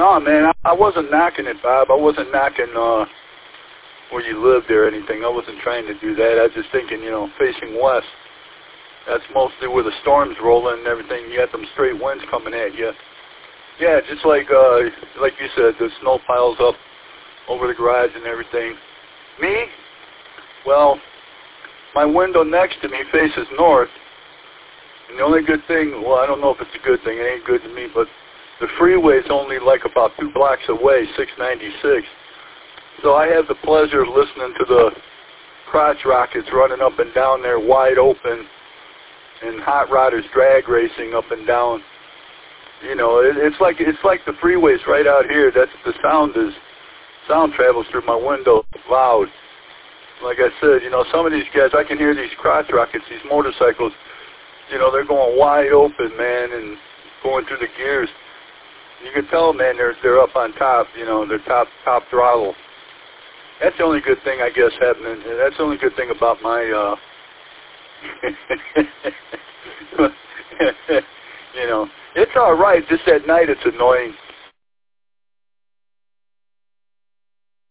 No, man, I wasn't knocking it, Bob. I wasn't knocking where you lived or anything. I wasn't trying to do that. I was just thinking, you know, facing west. That's mostly where the storm's rolling and everything. You got them straight winds coming at you. Yeah, just like you said, the snow piles up over the garage and everything. Me? Well, my window next to me faces north. And the only good thing, well, I don't know if it's a good thing. It ain't good to me, but the freeway's only like about 2 blocks away, 696. So I have the pleasure of listening to the crotch rockets running up and down there wide open, and hot rodders drag racing up and down. You know, it's like the freeways right out here. That's the sound travels through my window loud. Like I said, you know, some of these guys, I can hear these crotch rockets, these motorcycles. You know, they're going wide open, man, and going through the gears. You can tell, man, they're up on top. You know, they're top throttle. That's the only good thing, I guess, happening. That's the only good thing about my, you know, it's all right. Just at night, it's annoying.